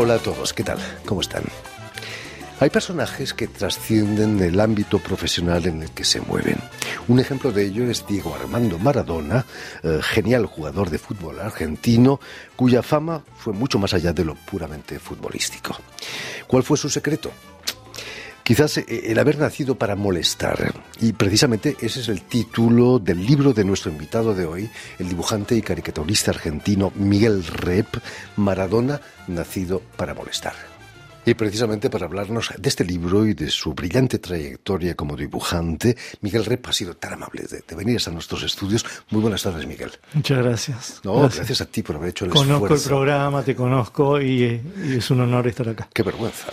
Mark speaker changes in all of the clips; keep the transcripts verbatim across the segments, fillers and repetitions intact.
Speaker 1: Hola a todos, ¿qué tal? ¿Cómo están? Hay personajes que trascienden el ámbito profesional en el que se mueven. Un ejemplo de ello es Diego Armando Maradona, eh, genial jugador de fútbol argentino, cuya fama fue mucho más allá de lo puramente futbolístico. ¿Cuál fue su secreto? Quizás el haber nacido para molestar, y precisamente ese es el título del libro de nuestro invitado de hoy, el dibujante y caricaturista argentino Miguel Rep, Maradona, nacido para molestar. Y precisamente para hablarnos de este libro y de su brillante trayectoria como dibujante, Miguel Rep ha sido tan amable de, de venir hasta nuestros estudios. Muy buenas tardes, Miguel.
Speaker 2: Muchas gracias.
Speaker 1: No, gracias, gracias a ti por haber hecho el
Speaker 2: conozco
Speaker 1: esfuerzo.
Speaker 2: Conozco el programa, te conozco y, y es un honor estar acá.
Speaker 1: Qué vergüenza.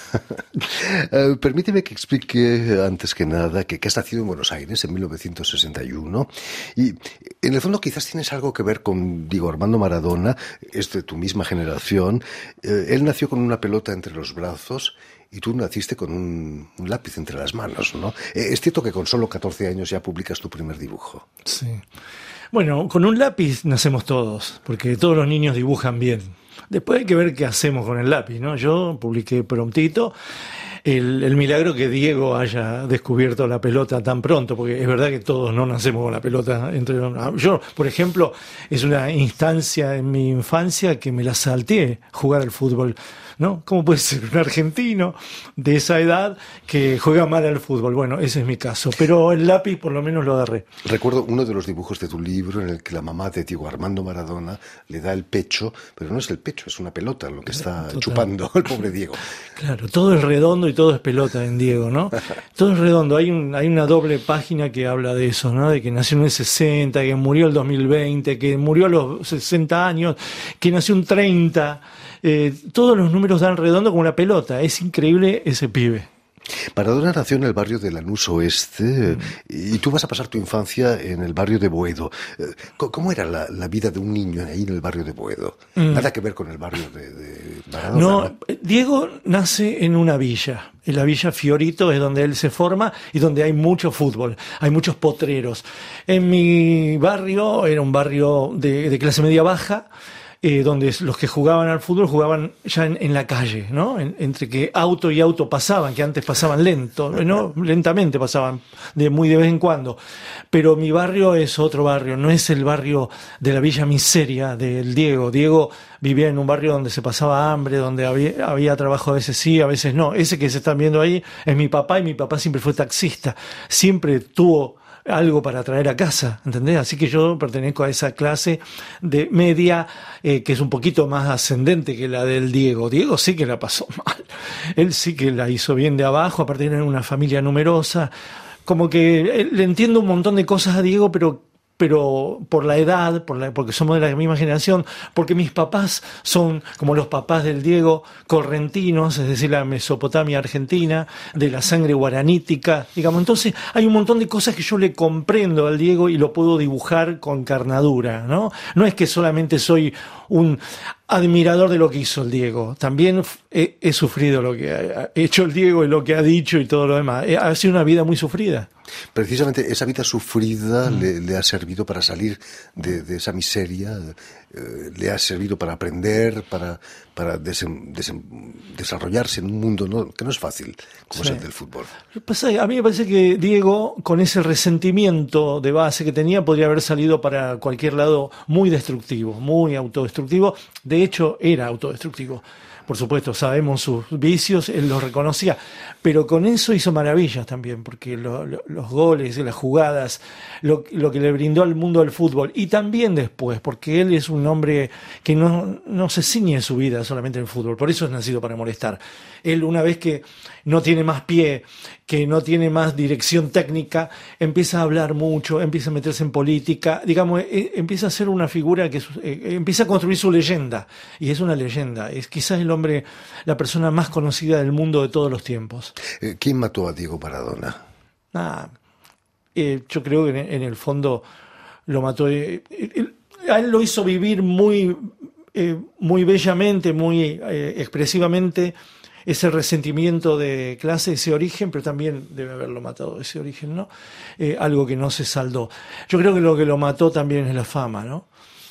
Speaker 1: uh, permíteme que explique antes que nada que, que has nacido en Buenos Aires en mil novecientos sesenta y uno y en el fondo quizás tienes algo que ver con Diego Armando Maradona, es de tu misma generación. Uh, él nació con una pelota entre los brazos y tú naciste con un, un lápiz entre las manos, ¿no? Eh, es cierto que con solo catorce años ya publicas tu primer dibujo.
Speaker 2: Sí. Bueno, con un lápiz nacemos todos, porque todos los niños dibujan bien. Después hay que ver qué hacemos con el lápiz, ¿no? Yo publiqué prontito el, el milagro que Diego haya descubierto la pelota tan pronto, porque es verdad que todos no nacemos con la pelota entre los... Yo, por ejemplo, es una instancia en mi infancia que me la salté jugar al fútbol, ¿no? ¿Cómo puede ser un argentino de esa edad que juega mal al fútbol? Bueno, ese es mi caso, pero el lápiz por lo menos lo agarré.
Speaker 1: Recuerdo uno de los dibujos de tu libro en el que la mamá de Diego Armando Maradona le da el pecho, pero no es el pecho, es una pelota lo que está Total. chupando el pobre Diego.
Speaker 2: Claro, todo es redondo y todo es pelota en Diego, ¿no? Todo es redondo. Hay, un, hay una doble página que habla de eso, ¿no? De que nació en el sesenta, que murió el dos mil veinte, que murió a los sesenta años, que nació un treinta... Eh, todos los números dan redondo como una pelota. Es increíble ese pibe.
Speaker 1: Maradona nació en el barrio de Lanús Oeste mm. y tú vas a pasar tu infancia en el barrio de Boedo. ¿Cómo era la, la vida de un niño ahí en el barrio de Boedo? Mm. Nada que ver con el barrio de, de Maradona.
Speaker 2: No,
Speaker 1: ¿no?
Speaker 2: Diego nace en una villa. En la villa Fiorito es donde él se forma y donde hay mucho fútbol, hay muchos potreros. En mi barrio era un barrio de, de clase media baja. Eh, donde los que jugaban al fútbol jugaban ya en, en la calle, ¿no? En, entre que auto y auto pasaban, que antes pasaban lento, ¿no? Lentamente pasaban, de muy de vez en cuando. Pero mi barrio es otro barrio, no es el barrio de la Villa Miseria del Diego. Diego vivía en un barrio donde se pasaba hambre, donde había, había trabajo a veces sí, a veces no. Ese que se están viendo ahí es mi papá y mi papá siempre fue taxista, siempre tuvo algo para traer a casa, ¿entendés? Así que yo pertenezco a esa clase de media eh, que es un poquito más ascendente que la del Diego. Diego sí que la pasó mal, él sí que la hizo bien de abajo, aparte de tener una familia numerosa, como que eh, le entiendo un montón de cosas a Diego, pero pero por la edad, por la, porque somos de la misma generación, porque mis papás son como los papás del Diego, correntinos, es decir, la Mesopotamia argentina, de la sangre guaranítica, digamos. Entonces hay un montón de cosas que yo le comprendo al Diego y lo puedo dibujar con carnadura, ¿no? No es que solamente soy un admirador de lo que hizo el Diego, también he, he sufrido lo que ha hecho el Diego y lo que ha dicho y todo lo demás. Ha sido una vida muy sufrida.
Speaker 1: Precisamente esa vida sufrida mm. le, le ha servido para salir de, de esa miseria, eh, le ha servido para aprender, para, para desen, desen, desarrollarse en un mundo no, que no es fácil, como sí. es el del fútbol.
Speaker 2: A mí me parece que Diego, con ese resentimiento de base que tenía, podría haber salido para cualquier lado muy destructivo, muy autodestructivo. De hecho, era autodestructivo. Por supuesto, sabemos sus vicios, él los reconocía, pero con eso hizo maravillas también, porque lo, lo, los goles, las jugadas, lo, lo que le brindó al mundo del fútbol, y también después, porque él es un hombre que no, no se ciñe su vida solamente en el fútbol, por eso es nacido para molestar. Él, una vez que no tiene más pie, que no tiene más dirección técnica, empieza a hablar mucho, empieza a meterse en política, digamos, eh, empieza a ser una figura que eh, empieza a construir su leyenda, y es una leyenda, es quizás el hombre, la persona más conocida del mundo de todos los tiempos.
Speaker 1: ¿Quién mató a Diego Maradona?
Speaker 2: Ah, eh, yo creo que en, en el fondo lo mató, eh, eh, a él lo hizo vivir muy, eh, muy bellamente, muy eh, expresivamente, ese resentimiento de clase, ese origen, pero también debe haberlo matado ese origen, ¿no? Eh, algo que no se saldó. Yo creo que lo que lo mató también es la fama, ¿no?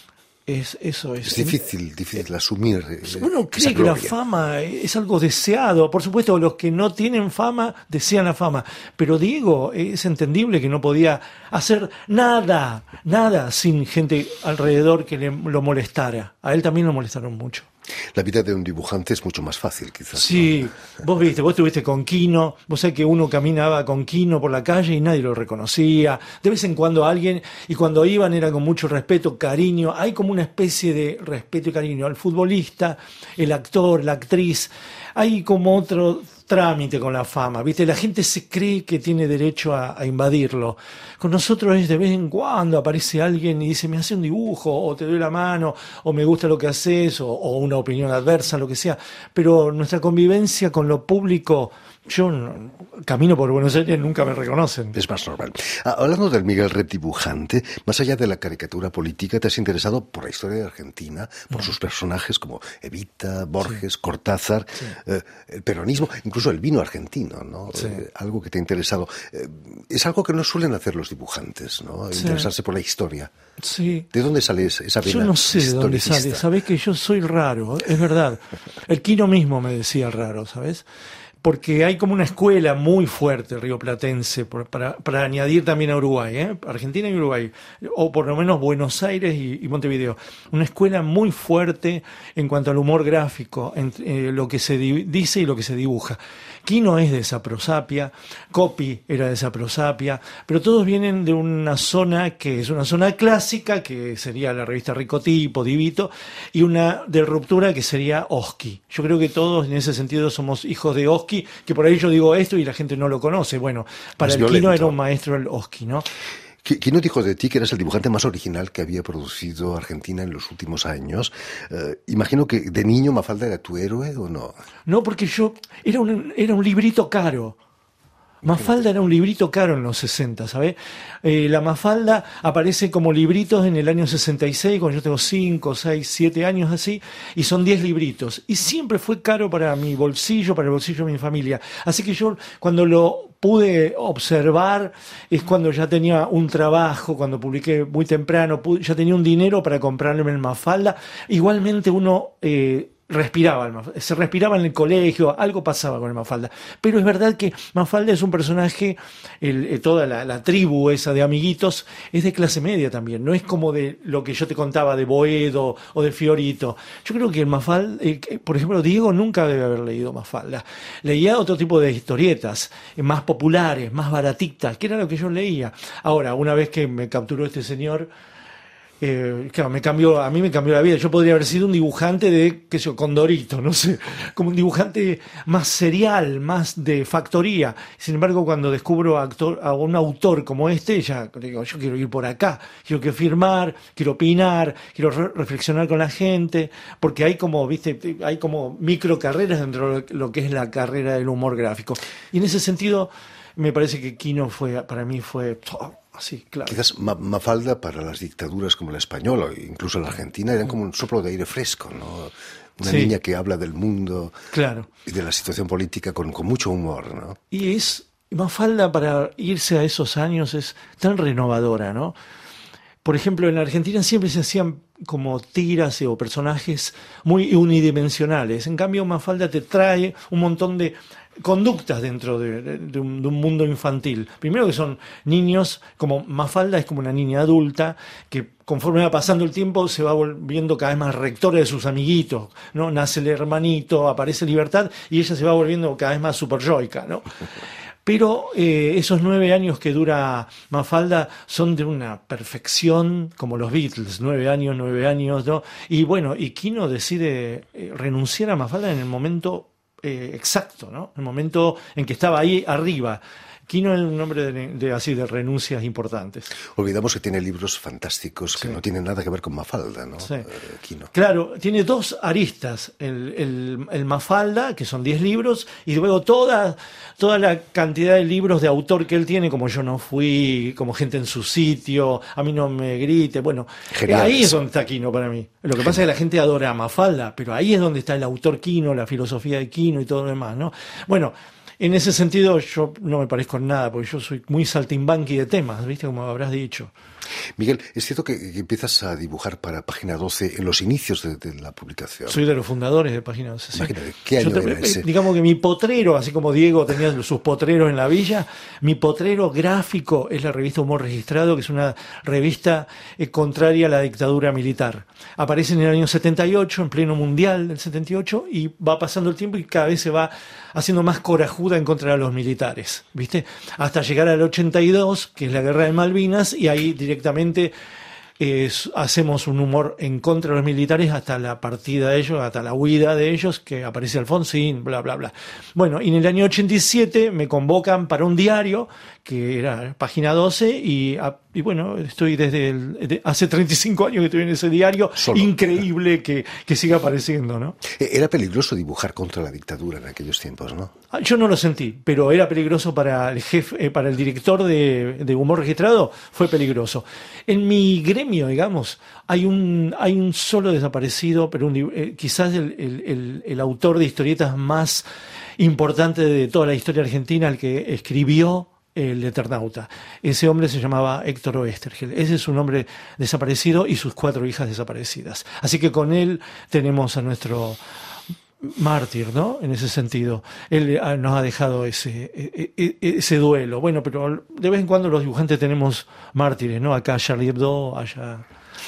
Speaker 2: Es, eso es.
Speaker 1: Es difícil, difícil asumir.
Speaker 2: Uno cree que la fama es algo deseado. Por supuesto, los que no tienen fama desean la fama. Pero Diego, es entendible que no podía hacer nada, nada sin gente alrededor que le, lo molestara. A él también lo molestaron mucho.
Speaker 1: La vida de un dibujante es mucho más fácil, quizás.
Speaker 2: Sí,
Speaker 1: ¿no?
Speaker 2: vos viste, vos estuviste con Quino, vos sabés que uno caminaba con Quino por la calle y nadie lo reconocía. De vez en cuando alguien, y cuando iban era con mucho respeto, cariño. Hay como una especie de respeto y cariño al futbolista, el actor, la actriz. Hay como otro trámite con la fama, ¿viste? La gente se cree que tiene derecho a, a invadirlo. Con nosotros es de vez en cuando aparece alguien y dice, me hace un dibujo, o te doy la mano, o me gusta lo que haces, o, o una opinión adversa, lo que sea. Pero nuestra convivencia con lo público, yo no, camino por Buenos Aires, nunca me reconocen.
Speaker 1: Es más normal. Ah, hablando del Miguel Red dibujante, más allá de la caricatura política, te has interesado por la historia de Argentina, por mm. sus personajes como Evita, Borges, sí. Cortázar, sí. Eh, el peronismo, incluso el vino argentino, ¿no?
Speaker 2: Sí.
Speaker 1: Eh, algo que te ha interesado. Eh, es algo que no suelen hacer los dibujantes, ¿no?
Speaker 2: Sí.
Speaker 1: Interesarse por la historia.
Speaker 2: Sí.
Speaker 1: ¿De dónde sale esa vena?
Speaker 2: Yo no sé de dónde sale. Sabés que yo soy raro, es verdad. El Quino mismo me decía raro, ¿sabes? Porque hay como una escuela muy fuerte rioplatense, para, para añadir también a Uruguay, ¿eh? Argentina y Uruguay, o por lo menos Buenos Aires y, y Montevideo. Una escuela muy fuerte en cuanto al humor gráfico, entre, eh, lo que se di- dice y lo que se dibuja. Quino es de esa prosapia, Coppi era de esa prosapia, pero todos vienen de una zona que es una zona clásica, que sería la revista Ricotipo, Divito, y una de ruptura que sería Oski. Yo creo que todos en ese sentido somos hijos de Oski, que por ahí yo digo esto y la gente no lo conoce. Bueno, para el Quino era un maestro el Oski, ¿no?
Speaker 1: Quino dijo de ti que eras el dibujante más original que había producido Argentina en los últimos años. Eh, imagino que de niño Mafalda era tu héroe, ¿o no?
Speaker 2: No, porque yo era un, era un librito caro. Mafalda era un librito caro en los sesenta, ¿sabes? Eh, la Mafalda aparece como libritos en el año sesenta y seis, cuando yo tengo cinco, seis, siete años así, y son diez libritos. Y siempre fue caro para mi bolsillo, para el bolsillo de mi familia. Así que yo, cuando lo pude observar, es cuando ya tenía un trabajo, cuando publiqué muy temprano, pude, ya tenía un dinero para comprarme el Mafalda. Igualmente uno... Eh, respiraba el Mafalda, se respiraba en el colegio, algo pasaba con el Mafalda, pero es verdad que Mafalda es un personaje, el, toda la, la tribu esa de amiguitos es de clase media también, no es como de lo que yo te contaba de Boedo o de Fiorito. Yo creo que el Mafalda, eh, por ejemplo, Diego nunca debe haber leído Mafalda, leía otro tipo de historietas, eh, más populares, más baratitas, que era lo que yo leía. Ahora, una vez que me capturó este señor, Eh, claro, me cambió, a mí me cambió la vida. Yo podría haber sido un dibujante de, qué sé yo, Condorito, no sé, como un dibujante más serial, más de factoría. Sin embargo, cuando descubro a, actor, a un autor como este, ya digo, yo quiero ir por acá, quiero que firmar, quiero opinar, quiero re- reflexionar con la gente, porque hay como, viste, hay como micro carreras dentro de lo que es la carrera del humor gráfico. Y en ese sentido, me parece que Quino fue, para mí fue... Oh, sí, claro.
Speaker 1: Quizás Mafalda para las dictaduras como la española o incluso la argentina eran como un soplo de aire fresco, ¿no? Una sí. niña que habla del mundo,
Speaker 2: claro,
Speaker 1: y de la situación política con, con mucho humor, ¿no?
Speaker 2: Y es Mafalda, para irse a esos años, es tan renovadora, ¿no? Por ejemplo, en la Argentina siempre se hacían como tiras o personajes muy unidimensionales. En cambio, Mafalda te trae un montón de conductas dentro de, de, de, un, de un mundo infantil. Primero que son niños, como Mafalda es como una niña adulta que conforme va pasando el tiempo se va volviendo cada vez más rectora de sus amiguitos, ¿no? Nace el hermanito, aparece Libertad y ella se va volviendo cada vez más superyoica, ¿no? Pero eh, esos nueve años que dura Mafalda son de una perfección como los Beatles, nueve años, nueve años, ¿no? Y bueno, y Quino decide eh, renunciar a Mafalda en el momento Eh, exacto, ¿no? El momento en que estaba ahí arriba. Quino es un nombre de, de, así, de renuncias importantes.
Speaker 1: Olvidamos que tiene libros fantásticos que sí. no tienen nada que ver con Mafalda, ¿no?
Speaker 2: Sí.
Speaker 1: Eh, Quino.
Speaker 2: Claro, tiene dos aristas. El, el, el Mafalda, que son diez libros, y luego toda, toda la cantidad de libros de autor que él tiene, como Yo no fui, como Gente en su sitio, A mí no me grite. Bueno, geniales. Ahí es donde está Quino para mí. Lo que Genial. Pasa es que la gente adora a Mafalda, pero ahí es donde está el autor Quino, la filosofía de Quino y todo lo demás, ¿no? Bueno, En ese sentido yo no me parezco en nada, porque yo soy muy saltimbanqui de temas, ¿viste? Como habrás dicho.
Speaker 1: Miguel, es cierto que, que empiezas a dibujar para Página doce en los inicios de, de la publicación.
Speaker 2: Soy de los fundadores de Página doce. Sí.
Speaker 1: Imagínate, ¿qué año
Speaker 2: te,
Speaker 1: era ese?
Speaker 2: Digamos que mi potrero, así como Diego tenía sus potreros en la villa, mi potrero gráfico es la revista Humor Registrado, que es una revista eh, contraria a la dictadura militar. Aparece en el año setenta y ocho, en pleno mundial del setenta y ocho, y va pasando el tiempo y cada vez se va haciendo más corajuda en contra de los militares, ¿viste? Hasta llegar al ochenta y dos, que es la guerra de Malvinas, y ahí directamente eh, hacemos un humor en contra de los militares hasta la partida de ellos, hasta la huida de ellos, que aparece Alfonsín, bla, bla, bla. Bueno, y en el año ochenta y siete me convocan para un diario, que era Página doce, y, y bueno, estoy desde el, de, hace treinta y cinco años que estoy en ese diario. Solo. Increíble que, que siga apareciendo, ¿no?
Speaker 1: Era peligroso dibujar contra la dictadura en aquellos tiempos, ¿no?
Speaker 2: Yo no lo sentí, pero era peligroso para el jefe, eh, para el director de, de Humor Registrado, fue peligroso. En mi gremio, digamos, hay un, hay un solo desaparecido, pero un, eh, quizás el, el, el, el autor de historietas más importante de toda la historia argentina, el que escribió El Eternauta. Ese hombre se llamaba Héctor Oestergel. Ese es un hombre desaparecido y sus cuatro hijas desaparecidas. Así que con él tenemos a nuestro mártir, ¿no? En ese sentido. Él nos ha dejado ese, ese duelo. Bueno, pero de vez en cuando los dibujantes tenemos mártires, ¿no? Acá Charlie Hebdo, allá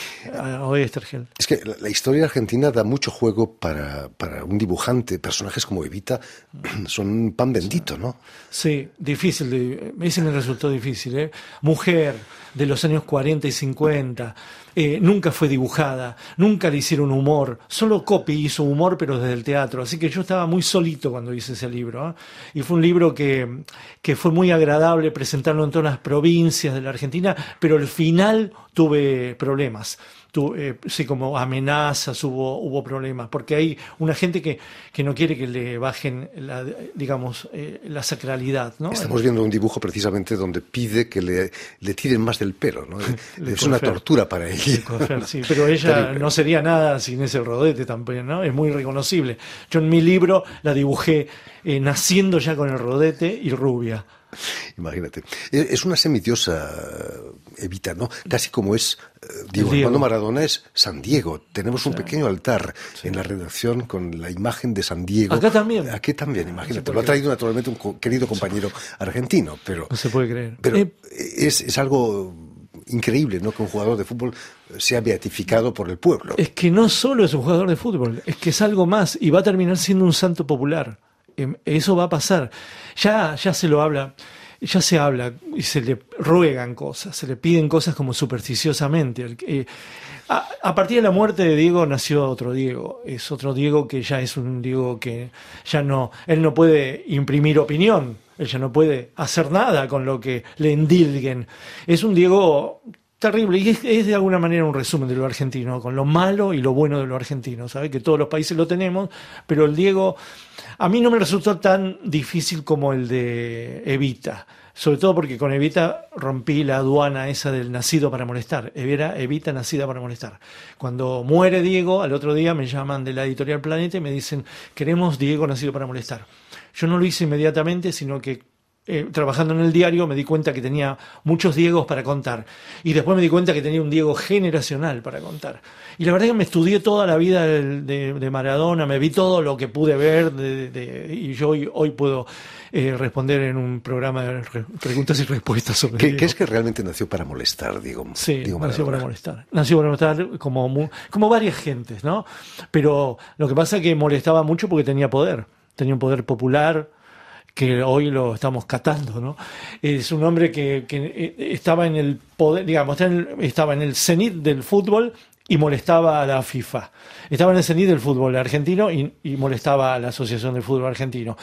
Speaker 2: a Oestergel.
Speaker 1: Es que la, la historia argentina da mucho juego para, para un dibujante. Personajes como Evita son un pan bendito, ¿no?
Speaker 2: Sí, difícil. De, ese me resultó difícil, ¿eh? Mujer de los años cuarenta y cincuenta, eh, nunca fue dibujada, nunca le hicieron humor, solo Coppi hizo humor, pero desde el teatro. Así que yo estaba muy solito cuando hice ese libro, ¿eh? Y fue un libro que, que fue muy agradable presentarlo en todas las provincias de la Argentina, pero al final tuve problemas. Tu, eh, sí, como amenazas, hubo, hubo problemas, porque hay una gente que, que no quiere que le bajen la, digamos, eh, la sacralidad, ¿no?
Speaker 1: Estamos viendo un dibujo precisamente donde pide que le, le tiren más del pelo, ¿no? Es una tortura para ella.
Speaker 2: Coger, sí, pero ella Terrible. No sería nada sin ese rodete también, ¿no? Es muy reconocible. Yo en mi libro la dibujé eh, naciendo ya con el rodete y rubia.
Speaker 1: Imagínate. Es una semidiosa, Evita, ¿no? Casi como es Diego Armando Maradona es San Diego. Tenemos un sí. pequeño altar sí. en la redacción con la imagen de San Diego.
Speaker 2: Acá también.
Speaker 1: Aquí también, imagínate. No Lo ha traído naturalmente un co- querido compañero argentino, pero...
Speaker 2: No se puede creer.
Speaker 1: Pero eh, es, es algo increíble, ¿no? Que un jugador de fútbol sea beatificado por el pueblo.
Speaker 2: Es que no solo es un jugador de fútbol, es que es algo más y va a terminar siendo un santo popular. Eso va a pasar. Ya, ya se lo habla, ya se habla y se le ruegan cosas, se le piden cosas como supersticiosamente. Eh, a, a partir de la muerte de Diego nació otro Diego. Es otro Diego que ya es un Diego que ya no, él no puede imprimir opinión, él ya no puede hacer nada con lo que le endilguen. Es un Diego terrible, y es, es de alguna manera un resumen de lo argentino, con lo malo y lo bueno de lo argentino, ¿sabes? Que todos los países lo tenemos, pero el Diego a mí no me resultó tan difícil como el de Evita, sobre todo porque con Evita rompí la aduana esa del nacido para molestar. Era Evita nacida para molestar. Cuando muere Diego, al otro día me llaman de la editorial Planeta y me dicen, queremos Diego nacido para molestar. Yo no lo hice inmediatamente, sino que Eh, trabajando en el diario me di cuenta que tenía muchos Diegos para contar y después me di cuenta que tenía un Diego generacional para contar, y la verdad es que me estudié toda la vida de, de, de Maradona, me vi todo lo que pude ver de, de, y yo hoy, hoy puedo eh, responder en un programa de re, preguntas y respuestas sobre
Speaker 1: ¿Qué,
Speaker 2: Diego.
Speaker 1: ¿Qué es que realmente nació para molestar, Diego?
Speaker 2: Sí,
Speaker 1: Diego
Speaker 2: nació para molestar nació para molestar como, como varias gentes, ¿no? Pero lo que pasa es que molestaba mucho porque tenía poder, tenía un poder popular que hoy lo estamos catando, ¿no? Es un hombre que, que estaba en el poder, digamos, estaba en el cenit del fútbol y molestaba a la FIFA. Estaba en el cenit del fútbol argentino y, y molestaba a la Asociación del Fútbol Argentino.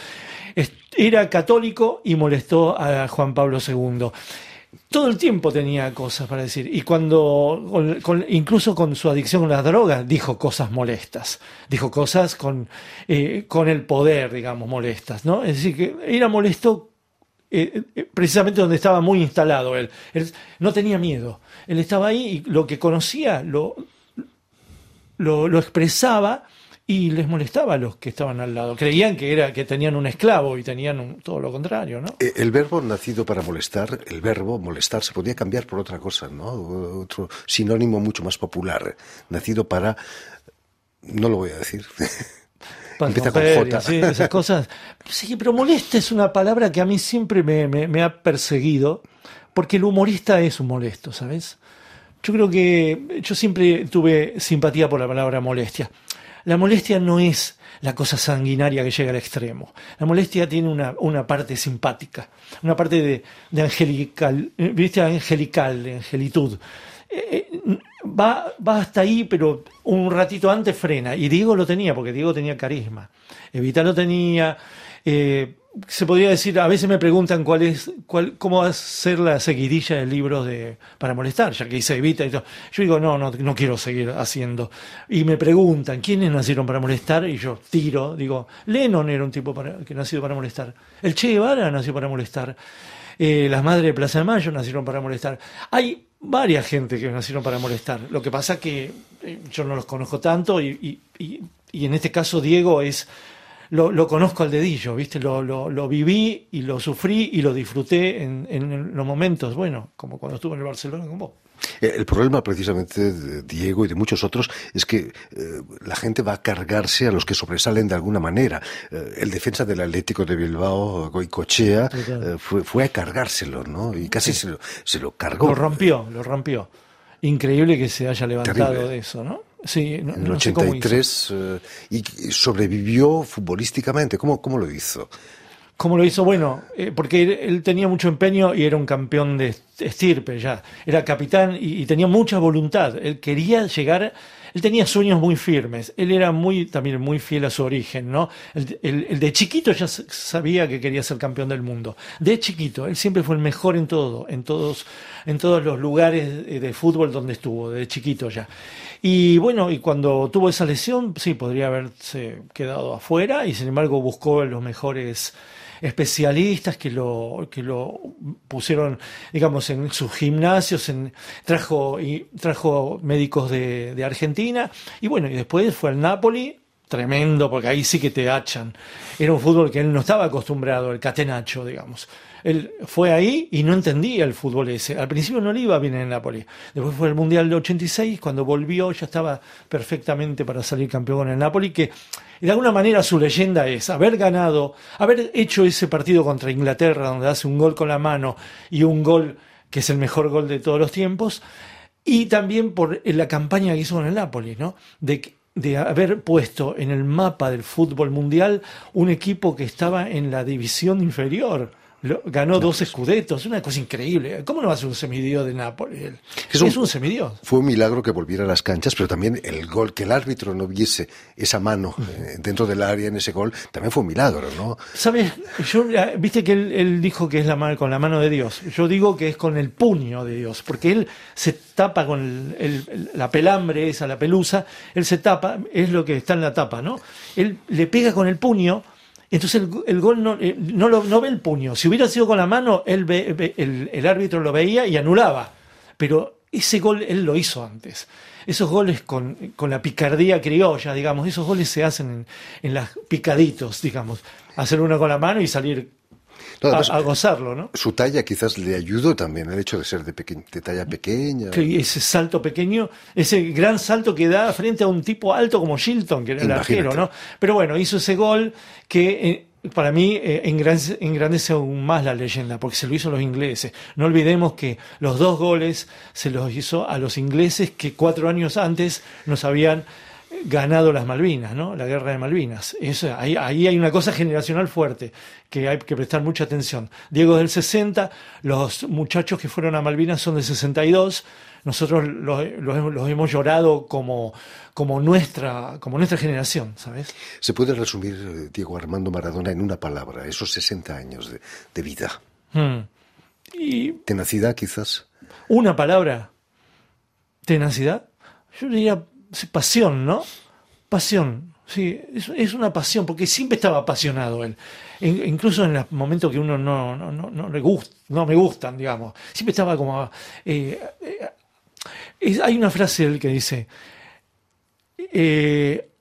Speaker 2: Era católico y molestó a Juan Pablo segundo. Todo el tiempo tenía cosas para decir, y cuando, con, con, incluso con su adicción a las drogas, dijo cosas molestas, dijo cosas con, eh, con el poder, digamos, molestas, ¿no? Es decir, que era molesto eh, eh, precisamente donde estaba muy instalado él. Él no tenía miedo, él estaba ahí y lo que conocía lo, lo, lo expresaba y les molestaba a los que estaban al lado. Creían que era que tenían un esclavo y tenían un, todo lo contrario, ¿no?
Speaker 1: El verbo nacido para molestar, el verbo molestar, se podía cambiar por otra cosa, ¿no? Otro sinónimo mucho más popular, nacido para... No lo voy a decir.
Speaker 2: Para
Speaker 1: Empieza
Speaker 2: romper,
Speaker 1: con J.
Speaker 2: sí, esas cosas. Sí, pero molesta es una palabra que a mí siempre me, me, me ha perseguido, porque el humorista es un molesto, ¿sabes? Yo creo que yo siempre tuve simpatía por la palabra molestia. La molestia no es la cosa sanguinaria que llega al extremo. La molestia tiene una, una parte simpática, una parte de, de angelical, ¿viste? Angelical, de angelitud. Eh, va, va hasta ahí, pero un ratito antes frena. Y Diego lo tenía, porque Diego tenía carisma. Evita lo tenía. Eh, se podría decir, a veces me preguntan cuál es, cuál, cómo va a ser la seguidilla de libros de, para molestar, ya que hice Evita y todo. Yo digo, no, no, no quiero seguir haciendo. Y me preguntan, ¿quiénes nacieron para molestar? Y yo tiro, digo, Lennon era un tipo para, que nació para molestar. El Che Guevara nació para molestar. Eh, las madres de Plaza de Mayo nacieron para molestar. Hay varias gente que nacieron para molestar. Lo que pasa que eh, yo no los conozco tanto y, y, y, y en este caso Diego es... Lo, lo conozco al dedillo, ¿viste? Lo, lo, lo viví y lo sufrí y lo disfruté en, en los momentos, bueno, como cuando estuve en el Barcelona con vos.
Speaker 1: El problema precisamente de Diego y de muchos otros es que eh, la gente va a cargarse a los que sobresalen de alguna manera. Eh, el defensa del Atlético de Bilbao, Goicoechea, eh, fue, fue a cargárselo, ¿no? Y casi sí. se, lo, se lo cargó.
Speaker 2: Lo rompió, lo rompió. Increíble que se haya levantado
Speaker 1: Terrible.
Speaker 2: De eso, ¿no? Sí, no,
Speaker 1: en el
Speaker 2: no
Speaker 1: ochenta y tres
Speaker 2: sé cómo hizo.
Speaker 1: Eh, y sobrevivió futbolísticamente. ¿Cómo, cómo lo hizo?
Speaker 2: ¿Cómo lo hizo? Bueno, eh, porque él, él tenía mucho empeño y era un campeón de estirpe ya. Era capitán y, y tenía mucha voluntad. Él quería llegar, él tenía sueños muy firmes. Él era muy también muy fiel a su origen, ¿no? El, el, el de chiquito ya sabía que quería ser campeón del mundo. De chiquito, él siempre fue el mejor en todo, en todos, en todos los lugares de fútbol donde estuvo, de chiquito ya. Y bueno, y cuando tuvo esa lesión, sí, podría haberse quedado afuera y sin embargo buscó los mejores especialistas que lo que lo pusieron, digamos, en sus gimnasios, en, trajo y trajo médicos de, de Argentina y bueno, y después fue al Napoli, tremendo, porque ahí sí que te hachan. Era un fútbol que él no estaba acostumbrado, el catenaccio, digamos. Él fue ahí y no entendía el fútbol ese. Al principio no le iba bien en el Napoli. Después fue el Mundial de ochenta y seis, cuando volvió ya estaba perfectamente para salir campeón con el Napoli, que de alguna manera su leyenda es haber ganado, haber hecho ese partido contra Inglaterra, donde hace un gol con la mano y un gol que es el mejor gol de todos los tiempos, y también por la campaña que hizo con el Napoli, ¿no? De de haber puesto en el mapa del fútbol mundial un equipo que estaba en la división inferior. Lo, ganó no, dos escudetos, una cosa increíble. ¿Cómo no va a ser un semidios de Nápoles? Es un, es un semidios.
Speaker 1: Fue un milagro que volviera a las canchas, pero también el gol, que el árbitro no viese esa mano eh, dentro del área en ese gol, también fue un milagro, ¿no?
Speaker 2: ¿Sabes? Yo, viste que él, él dijo que es la mano, con la mano de Dios. Yo digo que es con el puño de Dios, porque él se tapa con el, el, la pelambre esa, la pelusa, él se tapa, es lo que está en la tapa, ¿no? Él le pega con el puño. Entonces el, el gol no, eh, no, lo, no ve el puño. Si hubiera sido con la mano, él ve, ve, el, el árbitro lo veía y anulaba. Pero ese gol él lo hizo antes. Esos goles con, con la picardía criolla, digamos, esos goles se hacen en, en las picaditos, digamos. Hacer uno con la mano y salir no, además, a, a gozarlo, ¿no?
Speaker 1: Su talla quizás le ayudó también, el hecho de ser de, peque- de talla pequeña.
Speaker 2: Que ese salto pequeño, ese gran salto que da frente a un tipo alto como Shilton, que era el arquero, ¿no? Pero bueno, hizo ese gol que eh, para mí eh, engrandece, engrandece aún más la leyenda, porque se lo hizo a los ingleses. No olvidemos que los dos goles se los hizo a los ingleses que cuatro años antes nos habían ganado las Malvinas, ¿no? La guerra de Malvinas. Eso, ahí, ahí hay una cosa generacional fuerte que hay que prestar mucha atención. Diego es del sesenta, los muchachos que fueron a Malvinas son del sesenta y dos. Nosotros los, los, los hemos llorado como, como, nuestra, como nuestra generación, ¿sabes?
Speaker 1: Se puede resumir Diego Armando Maradona en una palabra, esos sesenta años de, de vida.
Speaker 2: Hmm. Y
Speaker 1: ¿Tenacidad, quizás?
Speaker 2: Una palabra. ¿Tenacidad? Yo diría pasión, ¿no? Pasión. Sí, es, es una pasión, porque siempre estaba apasionado él. En, incluso en los momentos que uno no, no, no, no le gusta, no me gustan, digamos. Siempre estaba como... Eh, eh, es, hay una frase de él que dice... Eh,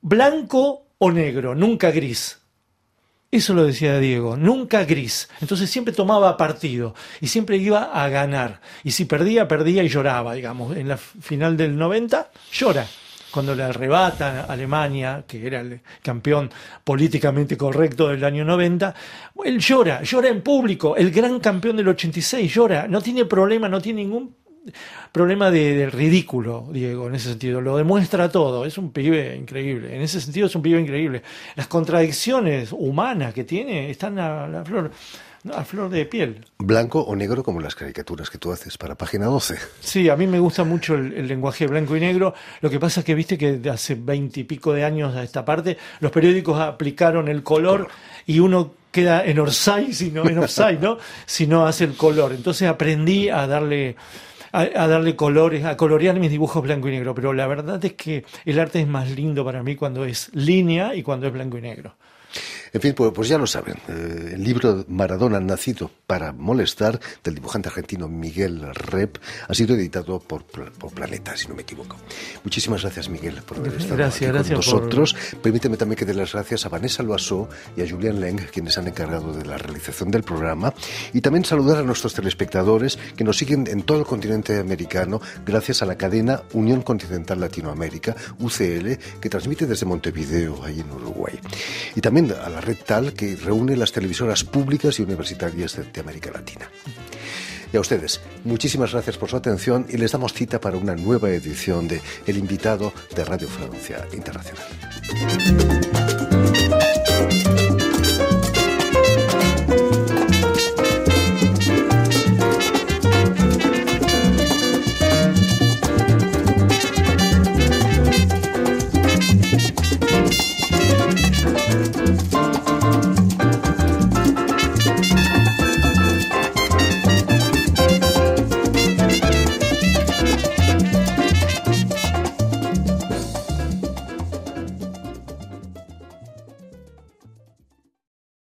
Speaker 2: blanco o negro, nunca gris. Eso lo decía Diego, nunca gris. Entonces siempre tomaba partido y siempre iba a ganar. Y si perdía, perdía y lloraba, digamos. En la final del noventa, llora. Cuando le arrebatan a Alemania, que era el campeón políticamente correcto del año noventa, él llora, llora en público. El gran campeón del ochenta y seis llora, no tiene problema, no tiene ningún problema de, de ridículo, Diego, en ese sentido. Lo demuestra todo, es un pibe increíble. En ese sentido es un pibe increíble. Las contradicciones humanas que tiene están a la flor... a flor de piel.
Speaker 1: Blanco o negro como las caricaturas que tú haces para Página doce.
Speaker 2: Sí, a mí me gusta mucho el, el lenguaje blanco y negro. Lo que pasa es que viste que de hace veinte y pico de años a esta parte, los periódicos aplicaron el color, color. Y uno queda en offside, si no, en offside, ¿no? Si no hace el color. Entonces aprendí a darle... A, a darle colores, a colorear mis dibujos blanco y negro, pero la verdad es que el arte es más lindo para mí cuando es línea y cuando es blanco y negro.
Speaker 1: En fin, pues, pues ya lo saben, eh, el libro Maradona nacido para molestar, del dibujante argentino Miguel Rep, ha sido editado por, por Planeta, si no me equivoco. Muchísimas gracias, Miguel, por haber estado
Speaker 2: gracias,
Speaker 1: aquí
Speaker 2: gracias
Speaker 1: con nosotros.
Speaker 2: Por...
Speaker 1: Permíteme también que dé las gracias a Vanessa Loiseau y a Julián Leng, quienes han encargado de la realización del programa, y también saludar a nuestros telespectadores que nos siguen en todo el continente americano gracias a la cadena Unión Continental Latinoamérica, U C L, que transmite desde Montevideo, ahí en Uruguay. Y también a la red TAL, que reúne las televisoras públicas y universitarias de, de América Latina. Y a ustedes, muchísimas gracias por su atención y les damos cita para una nueva edición de El Invitado de Radio Francia Internacional.